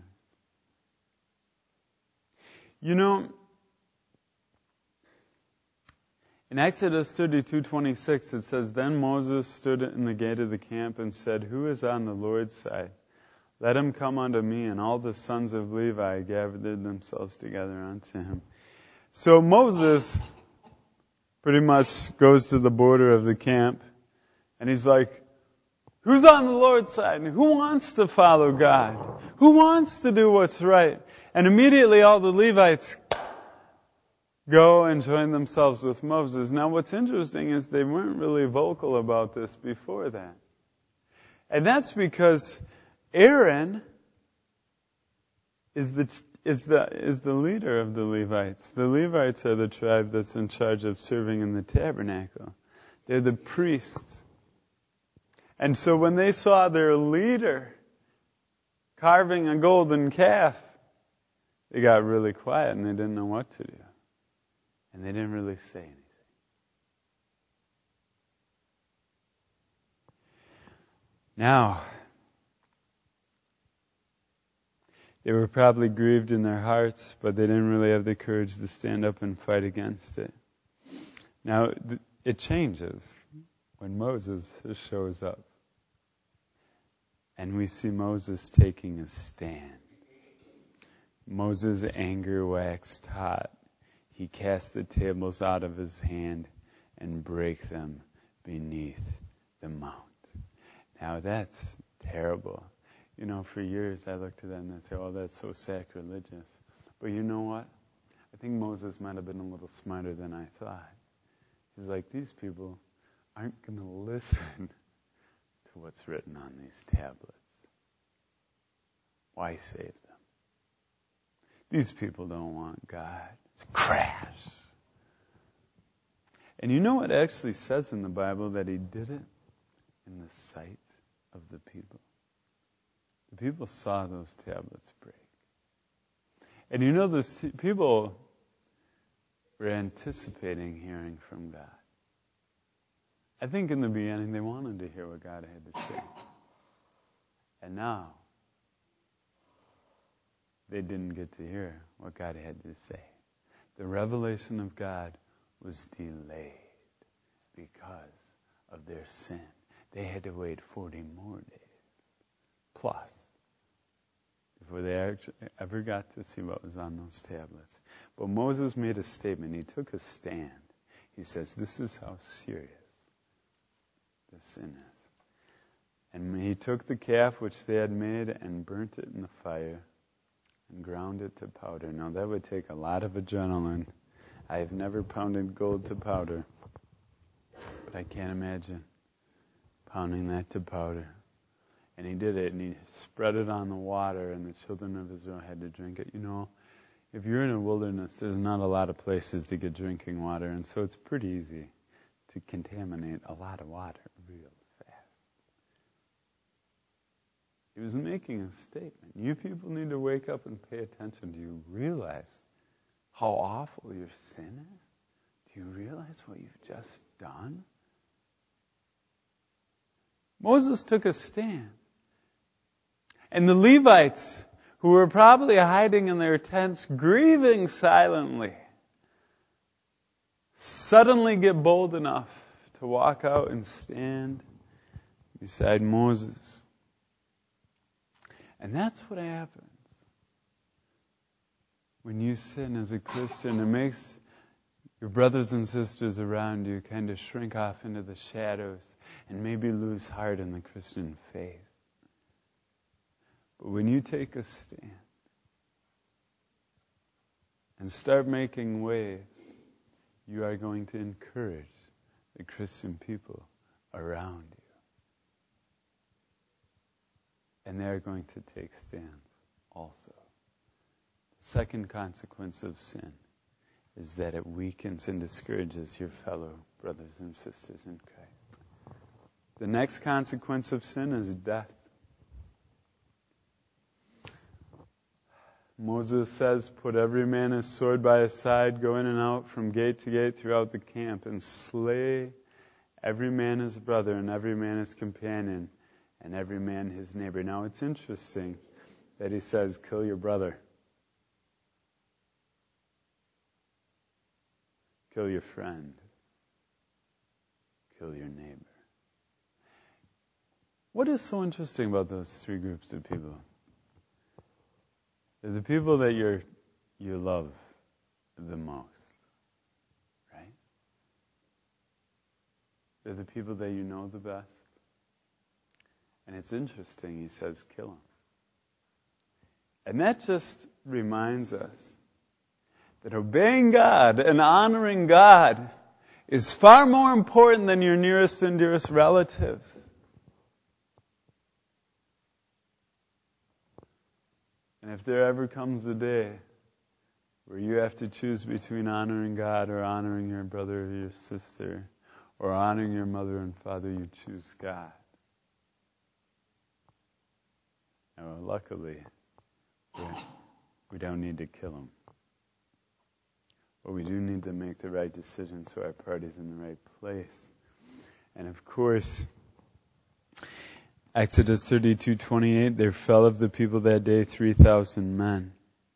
You know, In Exodus thirty-two twenty-six, it says, Then Moses stood in the gate of the camp and said, Who is on the Lord's side? Let him come unto me. And all the sons of Levi gathered themselves together unto him. So Moses pretty much goes to the border of the camp, and he's like, who's on the Lord's side? And who wants to follow God? Who wants to do what's right? And immediately all the Levites go and join themselves with Moses. Now what's interesting is they weren't really vocal about this before that. And that's because Aaron is the is the is the leader of the Levites. The Levites are the tribe that's in charge of serving in the tabernacle. They're the priests. And so when they saw their leader carving a golden calf, they got really quiet and they didn't know what to do. And they didn't really say anything. Now, they were probably grieved in their hearts, but they didn't really have the courage to stand up and fight against it. Now, it changes when Moses shows up. And we see Moses taking a stand. Moses' anger waxed hot. He cast the tables out of his hand and brake them beneath the mount. Now that's terrible. You know, for years I looked at that and I said, oh, that's so sacrilegious. But you know what? I think Moses might have been a little smarter than I thought. He's like, these people aren't going to listen to what's written on these tablets. Why save them? These people don't want God. Crash. And you know what it actually says in the Bible? That he did it in the sight of the people. The people saw those tablets break. And you know those t- people were anticipating hearing from God. I think in the beginning they wanted to hear what God had to say. And now they didn't get to hear what God had to say. The revelation of God was delayed because of their sin. They had to wait forty more days plus before they actually ever got to see what was on those tablets. But Moses made a statement. He took a stand. He says, this is how serious the sin is. And he took the calf which they had made and burnt it in the fire and ground it to powder. Now that would take a lot of adrenaline. I have never pounded gold to powder, but I can't imagine pounding that to powder. And he did it, and he spread it on the water, and the children of Israel had to drink it. You know, if you're in a wilderness, there's not a lot of places to get drinking water, and so it's pretty easy to contaminate a lot of water real fast. He was making a statement. You people need to wake up and pay attention. Do you realize how awful your sin is? Do you realize what you've just done? Moses took a stand. And the Levites, who were probably hiding in their tents, grieving silently, suddenly get bold enough to walk out and stand beside Moses. And that's what happens when you sin as a Christian. It makes your brothers and sisters around you kind of shrink off into the shadows and maybe lose heart in the Christian faith. But when you take a stand and start making waves, you are going to encourage the Christian people around you. And they're going to take stands also. The second consequence of sin is that it weakens and discourages your fellow brothers and sisters in Christ. The next consequence of sin is death. Moses says, put every man his sword by his side, go in and out from gate to gate throughout the camp, and slay every man his brother, and every man his companion, and every man his neighbor. Now it's interesting that he says, kill your brother. Kill your friend. kill your neighbor. What is so interesting about those three groups of people? They're the people that you're, you love the most, right? They're the people that you know the best. And it's interesting, he says, kill them. And that just reminds us that obeying God and honoring God is far more important than your nearest and dearest relatives. And if there ever comes a day where you have to choose between honoring God or honoring your brother or your sister, or honoring your mother and father, you choose God. Now, luckily, we don't need to kill them. But we do need to make the right decision so our party's in the right place. And of course, Exodus thirty-two twenty-eight, there fell of the people that day three thousand men.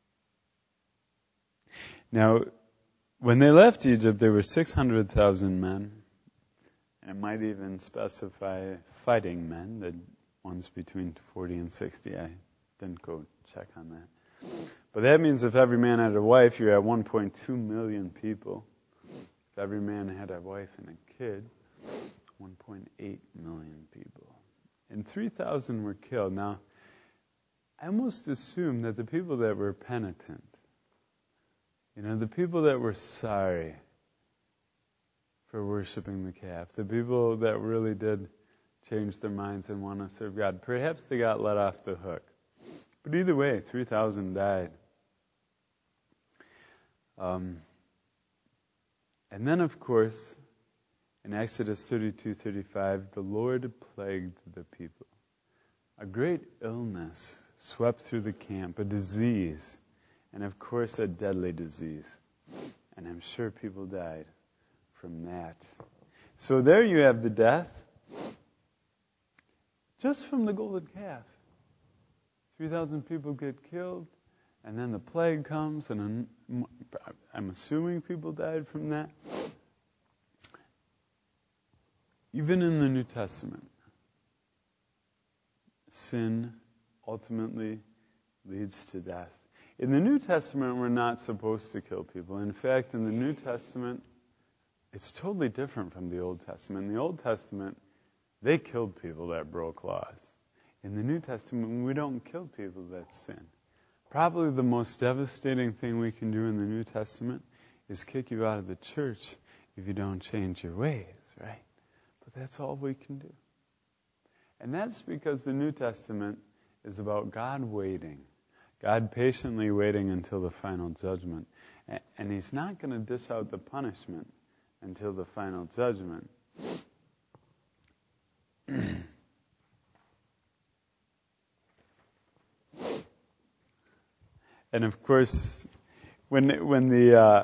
Now, when they left Egypt, there were six hundred thousand men. And it might even specify fighting men, the ones between forty and sixty. I didn't go check on that. But that means if every man had a wife, you're at one point two million people. If every man had a wife and a kid, one point eight million people. And three thousand were killed. Now, I almost assume that the people that were penitent, you know, the people that were sorry for worshiping the calf, the people that really did change their minds and want to serve God, perhaps they got let off the hook. But either way, three thousand died. Um, and then, of course, in Exodus thirty-two thirty-five, the Lord plagued the people. A great illness swept through the camp, a disease, and of course a deadly disease. And I'm sure people died from that. So there you have the death just from the golden calf. three thousand people get killed, and then the plague comes, and I'm assuming people died from that. Even in the New Testament, sin ultimately leads to death. In the New Testament, we're not supposed to kill people. In fact, in the New Testament, it's totally different from the Old Testament. In the Old Testament, they killed people that broke laws. In the New Testament, we don't kill people that sin. Probably the most devastating thing we can do in the New Testament is kick you out of the church if you don't change your ways, right? But that's all we can do. And that's because the New Testament is about God waiting. God patiently waiting until the final judgment. And He's not going to dish out the punishment until the final judgment. And of course, when when the uh,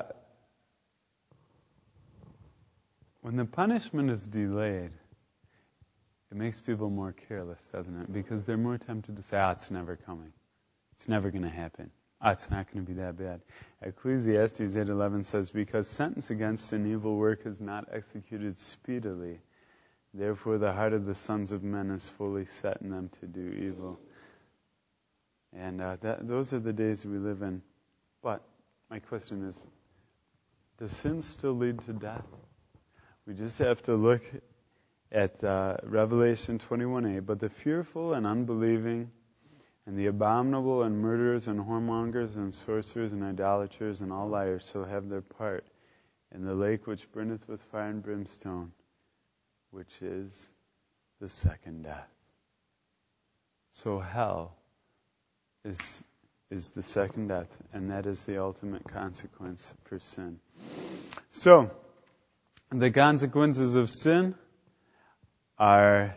when the punishment is delayed, it makes people more careless, doesn't it? Because they're more tempted to say, "Ah, it's never coming. It's never going to happen. Ah, it's not going to be that bad." Ecclesiastes eight eleven says, "Because sentence against an evil work is not executed speedily, therefore the heart of the sons of men is fully set in them to do evil." And uh, that, those are the days we live in. But my question is, does sin still lead to death? We just have to look at uh, Revelation twenty-one eight. "But the fearful and unbelieving, and the abominable, and murderers, and whoremongers, and sorcerers, and idolaters, and all liars shall have their part in the lake which burneth with fire and brimstone, which is the second death." So hell is is the second death, and that is the ultimate consequence for sin. So, the consequences of sin are,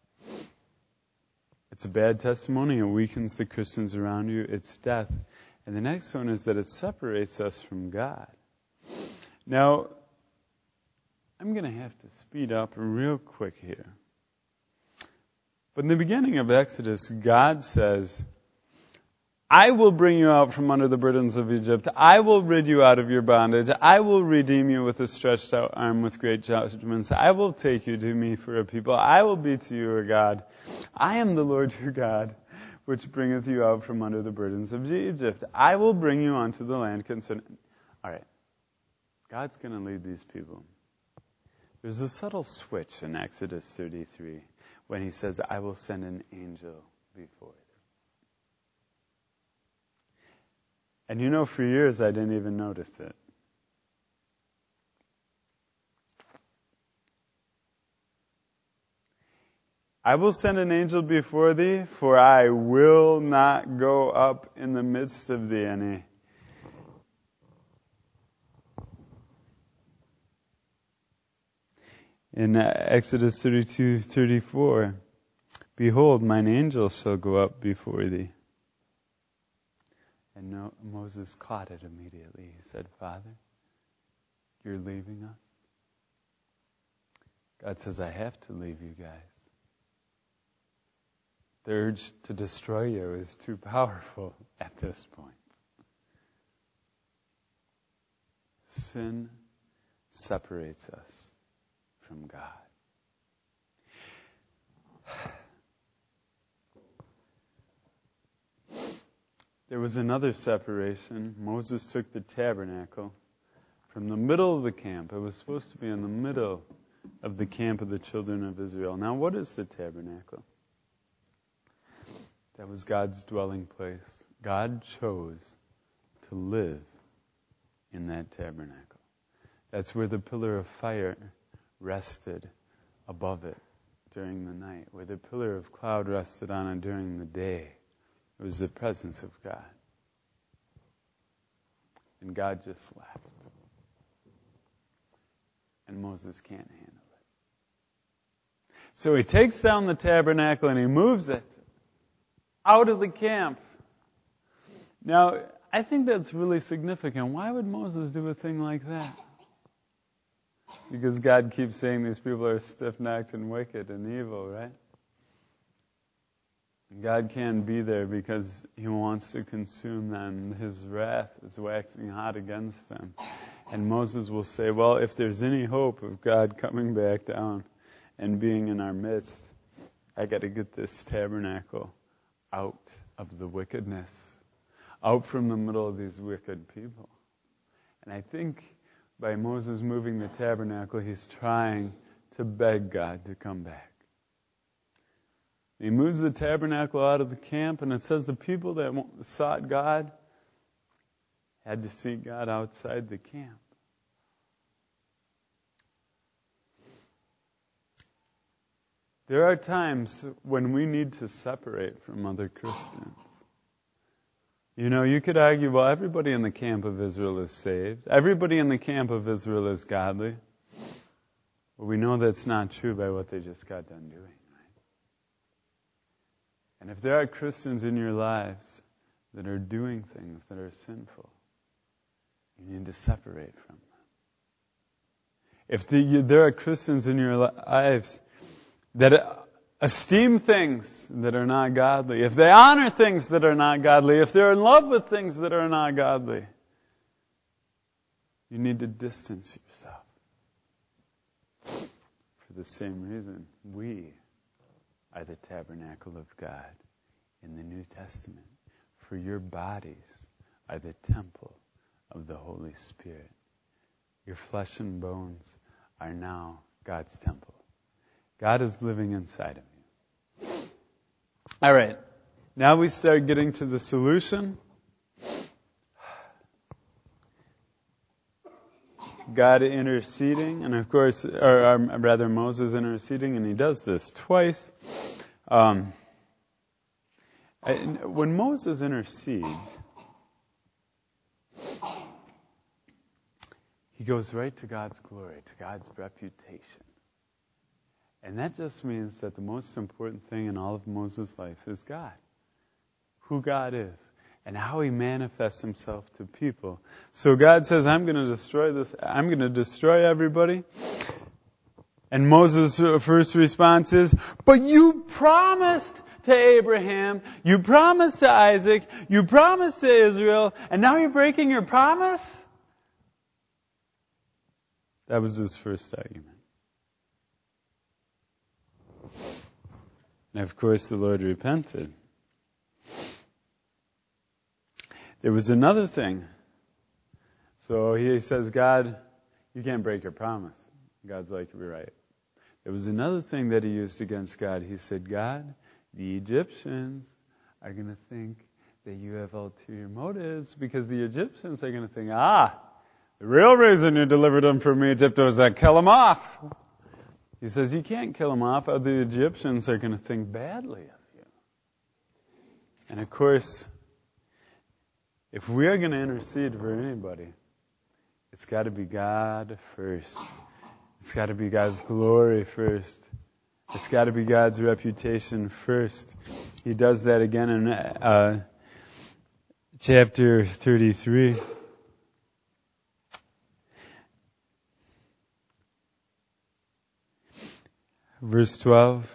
it's a bad testimony, it weakens the Christians around you, it's death. And the next one is that it separates us from God. Now, I'm going to have to speed up real quick here. But in the beginning of Exodus, God says, I will bring you out from under the burdens of Egypt. I will rid you out of your bondage. I will redeem you with a stretched out arm with great judgments. I will take you to me for a people. I will be to you a God. I am the Lord your God, which bringeth you out from under the burdens of Egypt. I will bring you unto the land concerning. All right. God's going to lead these people. There's a subtle switch in Exodus thirty-three when he says, I will send an angel before them. And you know, for years I didn't even notice it. I will send an angel before thee, for I will not go up in the midst of thee any. In Exodus thirty-two thirty-four, behold, mine angel shall go up before thee. And no, Moses caught it immediately. He said, Father, you're leaving us? God says, I have to leave you guys. The urge to destroy you is too powerful at this point. Sin separates us from God. There was another separation. Moses took the tabernacle from the middle of the camp. It was supposed to be in the middle of the camp of the children of Israel. Now, what is the tabernacle? That was God's dwelling place. God chose to live in that tabernacle. That's where the pillar of fire rested above it during the night, where the pillar of cloud rested on it during the day. It was the presence of God. And God just left. And Moses can't handle it. So he takes down the tabernacle and he moves it out of the camp. Now, I think that's really significant. Why would Moses do a thing like that? Because God keeps saying these people are stiff-necked and wicked and evil, right? God can't be there because He wants to consume them. His wrath is waxing hot against them. And Moses will say, well, if there's any hope of God coming back down and being in our midst, I got to get this tabernacle out of the wickedness, out from the middle of these wicked people. And I think by Moses moving the tabernacle, he's trying to beg God to come back. He moves the tabernacle out of the camp, and it says the people that sought God had to seek God outside the camp. There are times when we need to separate from other Christians. You know, you could argue, well, everybody in the camp of Israel is saved. Everybody in the camp of Israel is godly. But we know that's not true by what they just got done doing. And if there are Christians in your lives that are doing things that are sinful, you need to separate from them. If the, you, there are Christians in your lives that esteem things that are not godly, if they honor things that are not godly, if they're in love with things that are not godly, you need to distance yourself. For the same reason, we are the tabernacle of God in the New Testament. For your bodies are the temple of the Holy Spirit. Your flesh and bones are now God's temple. God is living inside of you. All right. Now we start getting to the solution. God interceding, and of course, or, or rather Moses interceding, and he does this twice. Um, when Moses intercedes, he goes right to God's glory, to God's reputation. And that just means that the most important thing in all of Moses' life is God. Who God is. And how He manifests Himself to people. So God says, I'm going to destroy this, I'm going to destroy everybody. And Moses' first response is, but you promised to Abraham, you promised to Isaac, you promised to Israel, and now you're breaking your promise? That was his first argument. And of course the Lord repented. There was another thing. So he says, God, you can't break your promise. God's like, you're right. There was another thing that he used against God. He said, God, the Egyptians are going to think that you have ulterior motives because the Egyptians are going to think, ah, the real reason you delivered them from Egypt was to kill them off. He says, you can't kill them off, or the Egyptians are going to think badly of you. And of course, if we are going to intercede for anybody, it's got to be God first. It's got to be God's glory first. It's got to be God's reputation first. He does that again in uh, chapter thirty-three. Verse twelve.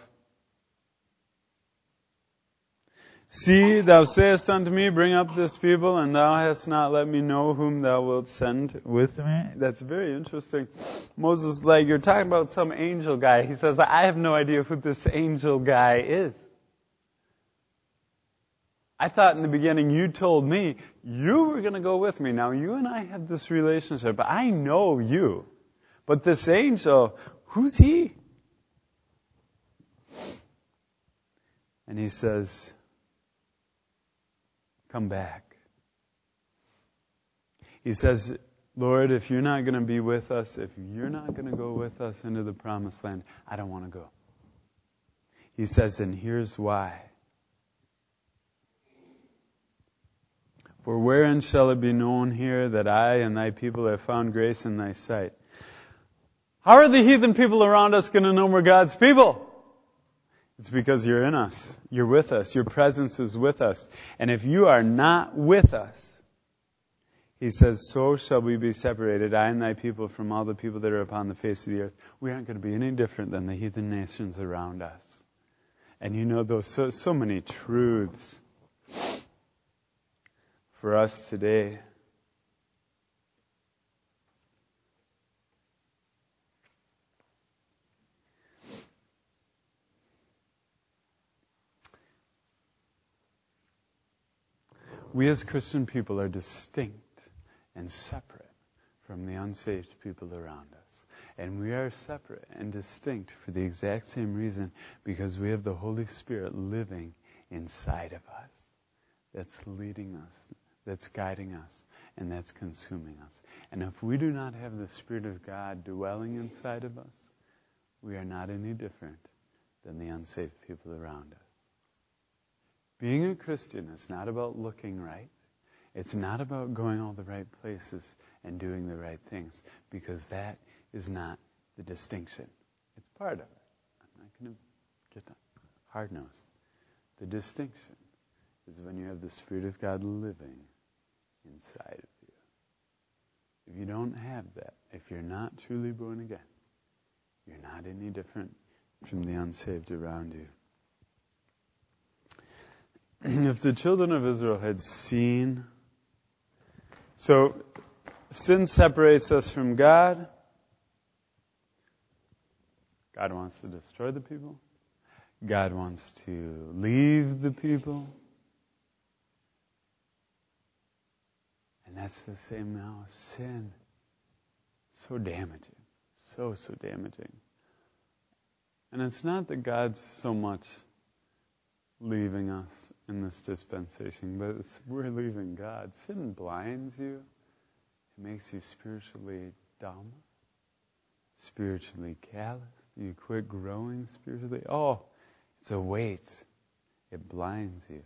See, thou sayest unto me, bring up this people, and thou hast not let me know whom thou wilt send with me. That's very interesting. Moses, like, you're talking about some angel guy. He says, I have no idea who this angel guy is. I thought in the beginning you told me you were going to go with me. Now, you and I have this relationship. I know you. But this angel, who's he? And he says, come back. He says, Lord, if you're not going to be with us, if you're not going to go with us into the promised land, I don't want to go. He says, and here's why. For wherein shall it be known here that I and thy people have found grace in thy sight? How are the heathen people around us going to know we're God's people? It's because you're in us. You're with us. Your presence is with us. And if you are not with us, he says, so shall we be separated, I and thy people, from all the people that are upon the face of the earth. We aren't going to be any different than the heathen nations around us. And you know those so, so many truths for us today. We as Christian people are distinct and separate from the unsaved people around us. And we are separate and distinct for the exact same reason, because we have the Holy Spirit living inside of us. That's leading us, that's guiding us, and that's consuming us. And if we do not have the Spirit of God dwelling inside of us, we are not any different than the unsaved people around us. Being a Christian is not about looking right. It's not about going all the right places and doing the right things, because that is not the distinction. It's part of it. I'm not going to get hard-nosed. The distinction is when you have the Spirit of God living inside of you. If you don't have that, if you're not truly born again, you're not any different from the unsaved around you. If the children of Israel had seen, so sin separates us from God. God wants to destroy the people. God wants to leave the people. And that's the same now. Sin. So damaging. So, so damaging. And it's not that God's so much leaving us in this dispensation, but it's, we're leaving God. Sin blinds you. It makes you spiritually dumb, spiritually callous. You quit growing spiritually. Oh, it's a weight. It blinds you.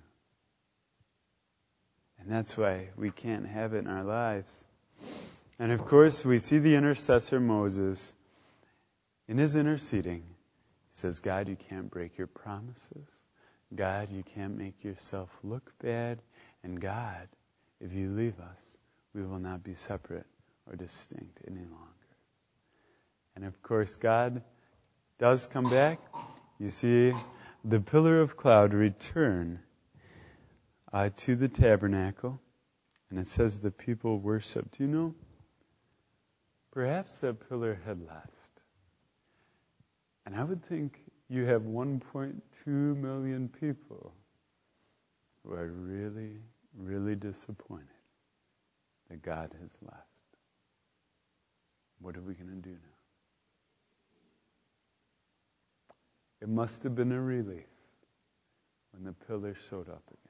And that's why we can't have it in our lives. And of course, we see the intercessor Moses. In his interceding, he says, God, you can't break your promises. God, you can't make yourself look bad. And God, if you leave us, we will not be separate or distinct any longer. And of course, God does come back. You see the pillar of cloud return uh, to the tabernacle, and it says the people worshiped. You know, perhaps that pillar had left. And I would think you have one point two million people who are really, really disappointed that God has left. What are we going to do now? It must have been a relief when the pillar showed up again.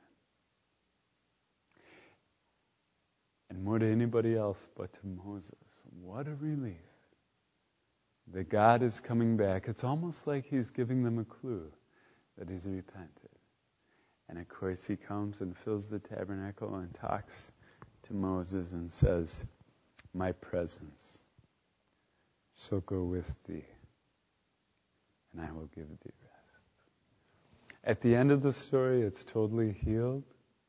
And more to anybody else but to Moses. What a relief that God is coming back. It's almost like he's giving them a clue that he's repented. And of course he comes and fills the tabernacle and talks to Moses and says, my presence shall go with thee, and I will give thee rest. At the end of the story, it's totally healed.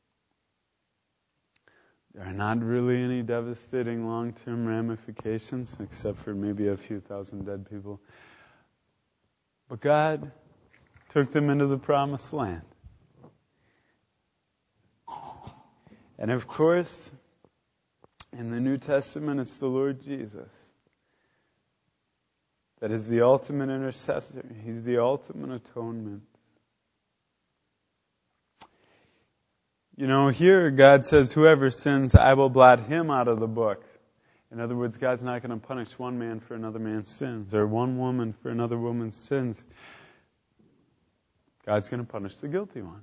There are not really any devastating long-term ramifications, except for maybe a few thousand dead people. But God took them into the promised land. And of course, in the New Testament, it's the Lord Jesus that is the ultimate intercessor. He's the ultimate atonement. You know, here God says, whoever sins, I will blot him out of the book. In other words, God's not going to punish one man for another man's sins, or one woman for another woman's sins. God's going to punish the guilty one.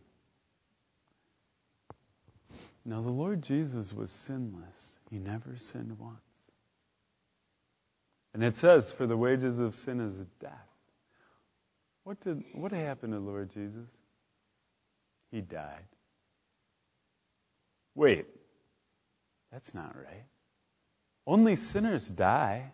Now, the Lord Jesus was sinless. He never sinned once. And it says, for the wages of sin is death. What did what happened to Lord Jesus? He died. Wait, that's not right. Only sinners die.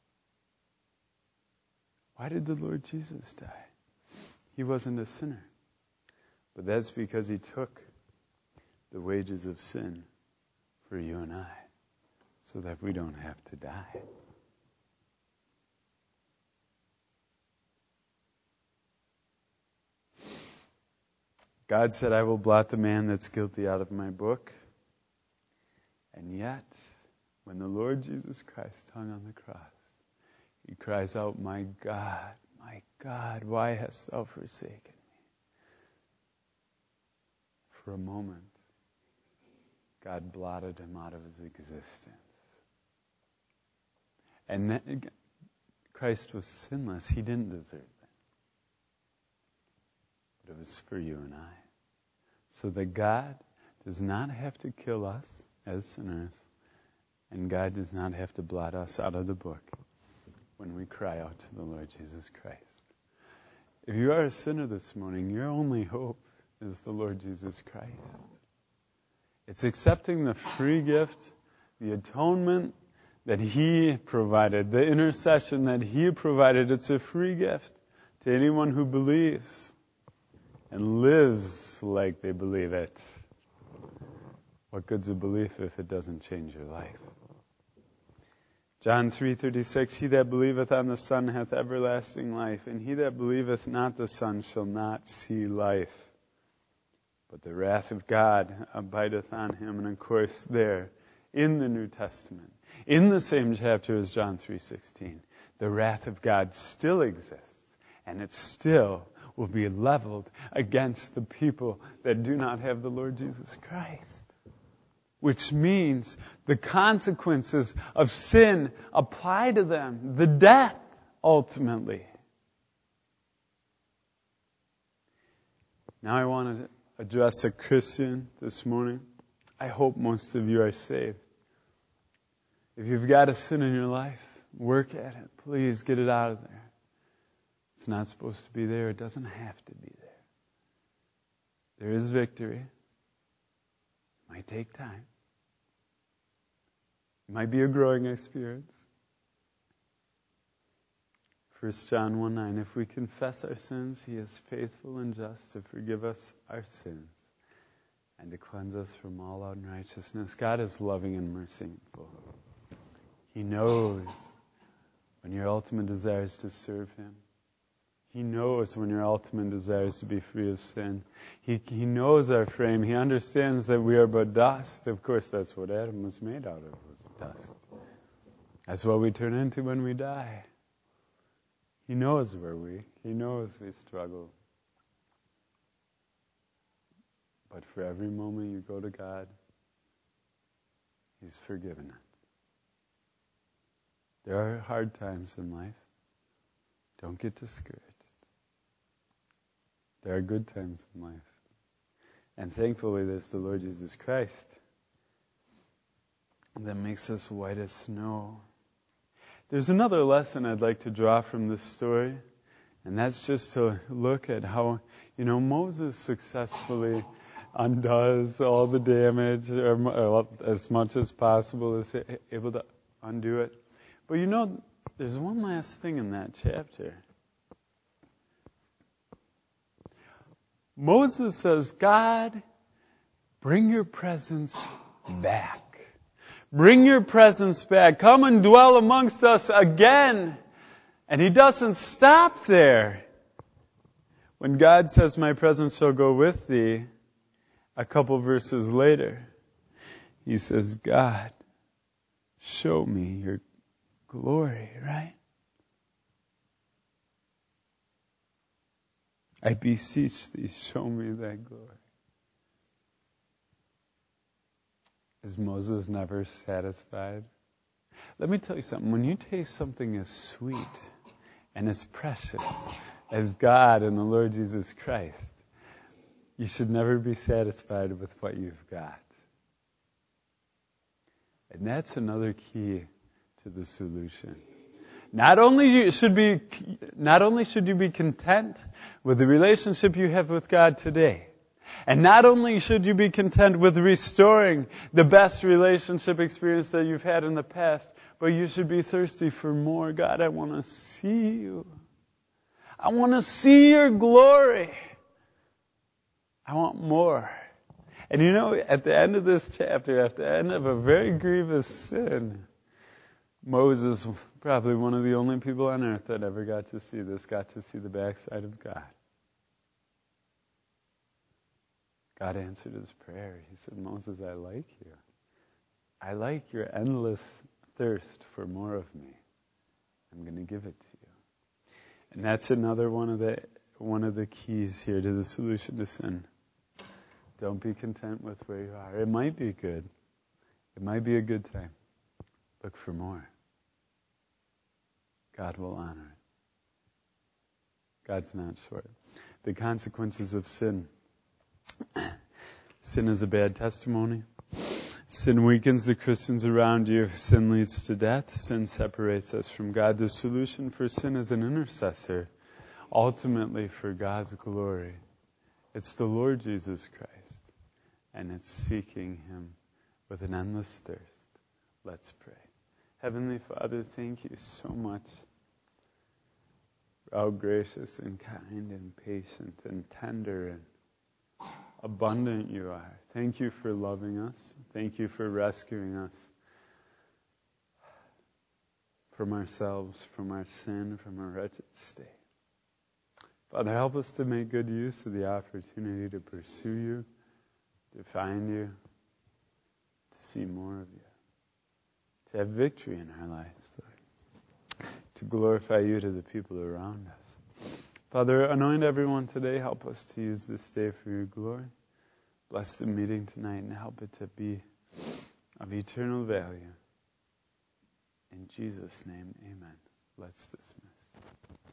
Why did the Lord Jesus die? He wasn't a sinner. But that's because he took the wages of sin for you and I, so that we don't have to die. God said, I will blot the man that's guilty out of my book. And yet, when the Lord Jesus Christ hung on the cross, he cries out, my God, my God, why hast thou forsaken me? For a moment, God blotted him out of his existence. And then, Christ was sinless. He didn't deserve that. But it was for you and I. So that God does not have to kill us as sinners, and God does not have to blot us out of the book when we cry out to the Lord Jesus Christ. If you are a sinner this morning, your only hope is the Lord Jesus Christ. It's accepting the free gift, the atonement that he provided, the intercession that he provided. It's a free gift to anyone who believes and lives like they believe it. What good's a belief if it doesn't change your life? John three thirty-six, he that believeth on the Son hath everlasting life, and he that believeth not the Son shall not see life, but the wrath of God abideth on him. And of course there, in the New Testament, in the same chapter as John three sixteen, the wrath of God still exists, and it still will be leveled against the people that do not have the Lord Jesus Christ. Which means the consequences of sin apply to them, the death, ultimately. Now I want to address a Christian this morning. I hope most of you are saved. If you've got a sin in your life, work at it. Please get it out of there. It's not supposed to be there. It doesn't have to be there. There is victory. It might take time. It might be a growing experience. First John one nine, if we confess our sins, he is faithful and just to forgive us our sins and to cleanse us from all unrighteousness. God is loving and merciful. He knows when your ultimate desire is to serve him. He knows when your ultimate desire is to be free of sin. He, he knows our frame. He understands that we are but dust. Of course, that's what Adam was made out of, was dust. That's what we turn into when we die. He knows we're weak. He knows we struggle. But for every moment you go to God, He's forgiven it. There are hard times in life. Don't get discouraged. There are good times in life. And thankfully there's the Lord Jesus Christ that makes us white as snow. There's another lesson I'd like to draw from this story, and that's just to look at how, you know, Moses successfully undoes all the damage, or, or as much as possible is able to undo it. But you know, there's one last thing in that chapter. Moses says, God, bring your presence back. Bring your presence back. Come and dwell amongst us again. And he doesn't stop there. When God says, my presence shall go with thee, a couple verses later, he says, God, show me your glory, right? I beseech thee, show me thy glory. Is Moses never satisfied? Let me tell you something. When you taste something as sweet and as precious as God and the Lord Jesus Christ, you should never be satisfied with what you've got. And that's another key to the solution. Not only you should be, not only should you be content with the relationship you have with God today, and not only should you be content with restoring the best relationship experience that you've had in the past, but you should be thirsty for more. God, I want to see you. I want to see your glory. I want more. And you know, at the end of this chapter, at the end of a very grievous sin, Moses, probably one of the only people on earth that ever got to see this, got to see the backside of God. God answered his prayer. He said, Moses, I like you. I like your endless thirst for more of me. I'm going to give it to you. And that's another one of the one of the keys here to the solution to sin. Don't be content with where you are. It might be good. It might be a good time. Look for more. God will honor it. God's not short. The consequences of sin. Sin is a bad testimony. Sin weakens the Christians around you. Sin leads to death. Sin separates us from God. The solution for sin is an intercessor, ultimately for God's glory. It's the Lord Jesus Christ, and it's seeking Him with an endless thirst. Let's pray. Heavenly Father, thank you so much for how gracious and kind and patient and tender and abundant you are. Thank you for loving us. Thank you for rescuing us from ourselves, from our sin, from our wretched state. Father, help us to make good use of the opportunity to pursue you, to find you, to see more of you, to have victory in our lives, Lord, to glorify you to the people around us. Father, anoint everyone today. Help us to use this day for your glory. Bless the meeting tonight and help it to be of eternal value. In Jesus' name, amen. Let's dismiss.